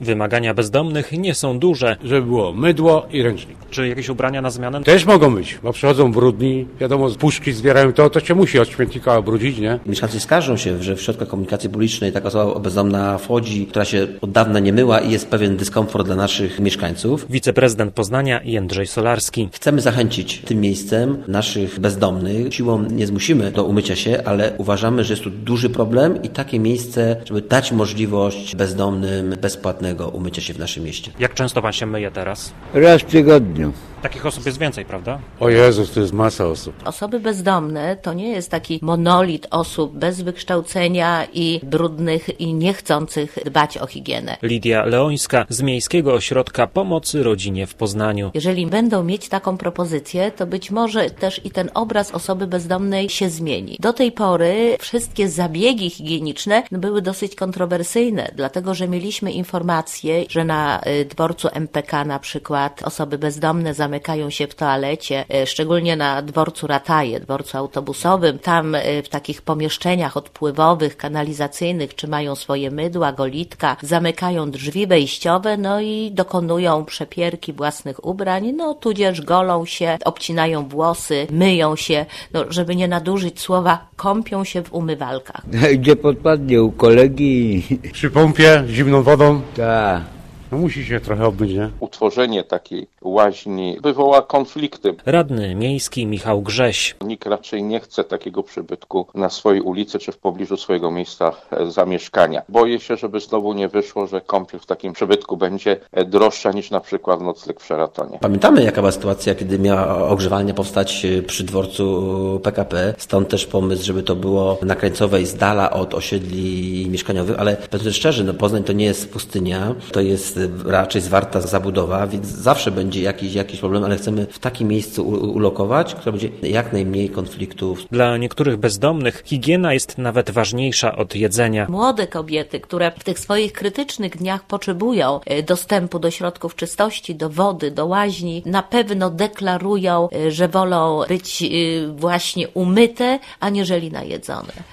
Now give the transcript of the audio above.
Wymagania bezdomnych nie są duże. Żeby było mydło i ręcznik. Czy jakieś ubrania na zmianę? Też mogą być, bo przychodzą brudni, wiadomo, z puszki zbierają to się musi od śmietnika obrudzić, nie? Mieszkańcy skarżą się, że w środkach komunikacji publicznej taka osoba bezdomna wchodzi, która się od dawna nie myła i jest pewien dyskomfort dla naszych mieszkańców. Wiceprezydent Poznania Jędrzej Solarski. Chcemy zachęcić tym miejscem naszych bezdomnych. Siłą nie zmusimy do umycia się, ale uważamy, że jest tu duży problem i takie miejsce, żeby dać możliwość bezdomnym bezpłatnego umycia się w naszym mieście. Jak często pan się myje teraz? Raz w tygodniu. Takich osób jest więcej, prawda? O Jezus, to jest masa osób. Osoby bezdomne to nie jest taki monolit osób bez wykształcenia i brudnych i niechcących dbać o higienę. Lidia Leońska z Miejskiego Ośrodka Pomocy Rodzinie w Poznaniu. Jeżeli będą mieć taką propozycję, to być może też i ten obraz osoby bezdomnej się zmieni. Do tej pory wszystkie zabiegi higieniczne były dosyć kontrowersyjne, dlatego że mieliśmy informacje, że na dworcu MPK na przykład osoby bezdomne zamykają się w toalecie, szczególnie na dworcu Rataje, dworcu autobusowym. Tam w takich pomieszczeniach odpływowych, kanalizacyjnych trzymają swoje mydła, golitka, zamykają drzwi wejściowe, no i dokonują przepierki własnych ubrań, no tudzież golą się, obcinają włosy, myją się, no żeby nie nadużyć słowa, kąpią się w umywalkach. Gdzie podpadnie, u kolegi. Przy pompie, zimną wodą. Tak. No musi się trochę obmyć, nie? Utworzenie takiej łaźni wywoła konflikty. Radny miejski Michał Grześ. Nikt raczej nie chce takiego przybytku na swojej ulicy czy w pobliżu swojego miejsca zamieszkania. Boję się, żeby znowu nie wyszło, że kąpiel w takim przybytku będzie droższa niż na przykład nocleg w Szeratonie. Pamiętamy, jaka była sytuacja, kiedy miała ogrzewalnia powstać przy dworcu PKP. Stąd też pomysł, żeby to było na Krańcowej z dala od osiedli mieszkaniowych, ale powiedzmy szczerze, Poznań to nie jest pustynia, to jest raczej zwarta zabudowa, więc zawsze będzie jakiś problem, ale chcemy w takim miejscu ulokować, które będzie jak najmniej konfliktów. Dla niektórych bezdomnych higiena jest nawet ważniejsza od jedzenia. Młode kobiety, które w tych swoich krytycznych dniach potrzebują dostępu do środków czystości, do wody, do łaźni, na pewno deklarują, że wolą być właśnie umyte, aniżeli najedzone.